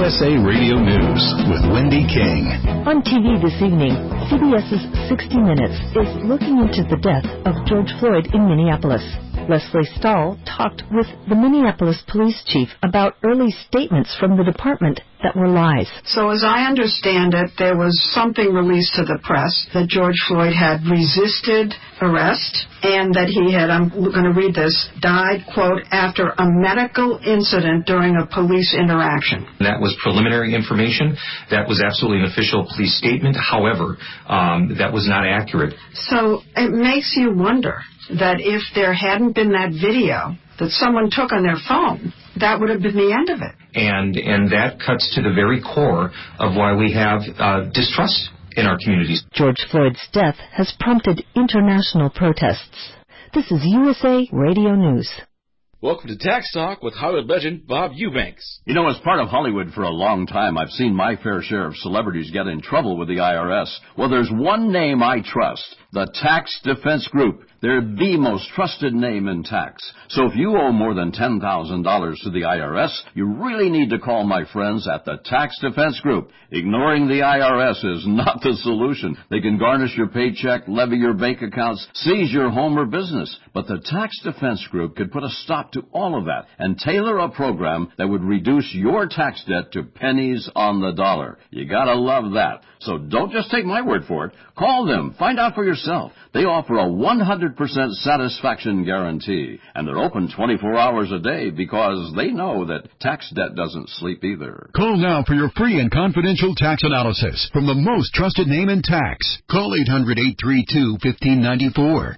USA Radio News with Wendy King. On TV this evening, CBS's 60 Minutes is looking into the death of George Floyd in Minneapolis. Leslie Stahl talked with the Minneapolis police chief about early statements from the department that were lies. So as I understand it, there was something released to the press that George Floyd had resisted arrest and that he had, I'm going to read this, died, quote, after a medical incident during a police interaction. That was preliminary information. That was absolutely an official police statement. However, that was not accurate. So it makes you wonder that if there hadn't been that video that someone took on their phone, that would have been the end of it. And that cuts to the very core of why we have distrust in our communities. George Floyd's death has prompted international protests. This is USA Radio News. Welcome to Tax Talk with Hollywood legend Bob Eubanks. You know, as part of Hollywood for a long time, I've seen my fair share of celebrities get in trouble with the IRS. Well, there's one name I trust, the Tax Defense Group. They're the most trusted name in tax. So if you owe more than $10,000 to the IRS, you really need to call my friends at the Tax Defense Group. Ignoring the IRS is not the solution. They can garnish your paycheck, levy your bank accounts, seize your home or business. But the Tax Defense Group could put a stop to all of that and tailor a program that would reduce your tax debt to pennies on the dollar. You gotta love that. So don't just take my word for it. Call them. Find out for yourself. They offer a 100% satisfaction guarantee, and they're open 24 hours a day because they know that tax debt doesn't sleep either. Call now for your free and confidential tax analysis from the most trusted name in tax. Call 800-832-1594.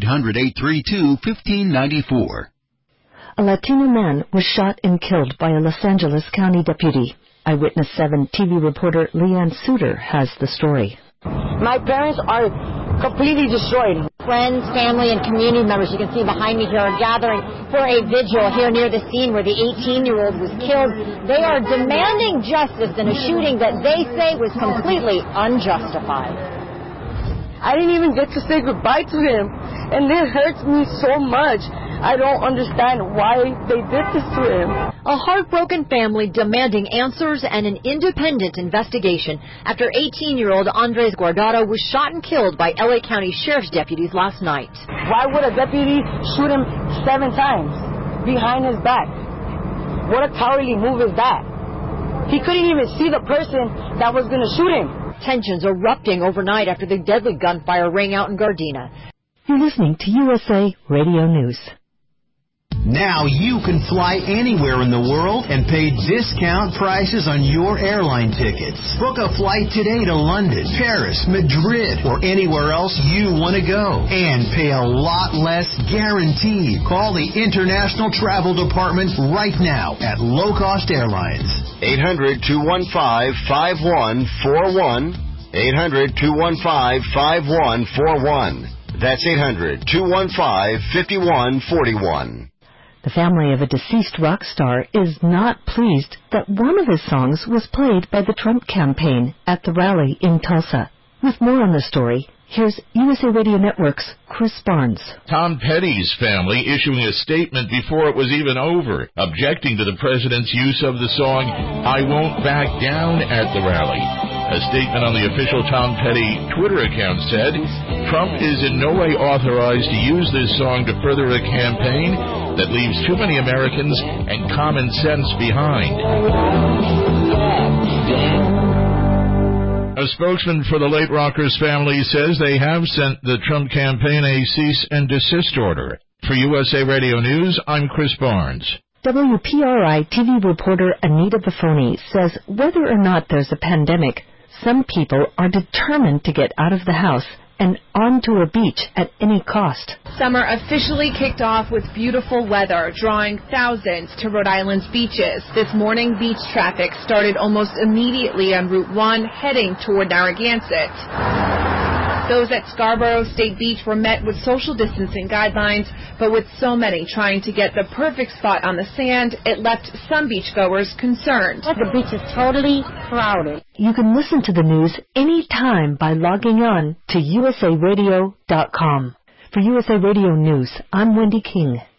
800-832-1594. A Latino man was shot and killed by a Los Angeles County deputy. Eyewitness 7 TV reporter Leanne Suter has the story. My parents are completely destroyed. Friends, family, and community members, you can see behind me here, are gathering for a vigil here near the scene where the 18-year-old was killed. They are demanding justice in a shooting that they say was completely unjustified. I didn't even get to say goodbye to him, and it hurts me so much. I don't understand why they did this to him. A heartbroken family demanding answers and an independent investigation after 18-year-old Andres Guardado was shot and killed by L.A. County Sheriff's deputies last night. Why would a deputy shoot him 7 times behind his back? What a cowardly move is that? He couldn't even see the person that was going to shoot him. Tensions erupting overnight after the deadly gunfire rang out in Gardena. You're listening to USA Radio News. Now you can fly anywhere in the world and pay discount prices on your airline tickets. Book a flight today to London, Paris, Madrid, or anywhere else you want to go. And pay a lot less guaranteed. Call the International Travel Department right now at Low Cost Airlines. 800-215-5141. 800-215-5141. That's 800-215-5141. The family of a deceased rock star is not pleased that one of his songs was played by the Trump campaign at the rally in Tulsa. With more on the story, here's USA Radio Network's Chris Barnes. Tom Petty's family issuing a statement before it was even over, objecting to the president's use of the song "I Won't Back Down" at the rally. A statement on the official Tom Petty Twitter account said, Trump is in no way authorized to use this song to further a campaign that leaves too many Americans and common sense behind. A spokesman for the late rocker's family says they have sent the Trump campaign a cease and desist order. For USA Radio News, I'm Chris Barnes. WPRI TV reporter Anita Buffoni says whether or not there's a pandemic, some people are determined to get out of the house and onto a beach at any cost. Summer officially kicked off with beautiful weather, drawing thousands to Rhode Island's beaches. This morning, beach traffic started almost immediately on Route 1, heading toward Narragansett. Those at Scarborough State Beach were met with social distancing guidelines, but with so many trying to get the perfect spot on the sand, it left some beachgoers concerned. The beach is totally crowded. You can listen to the news anytime by logging on to usaradio.com. For USA Radio News, I'm Wendy King.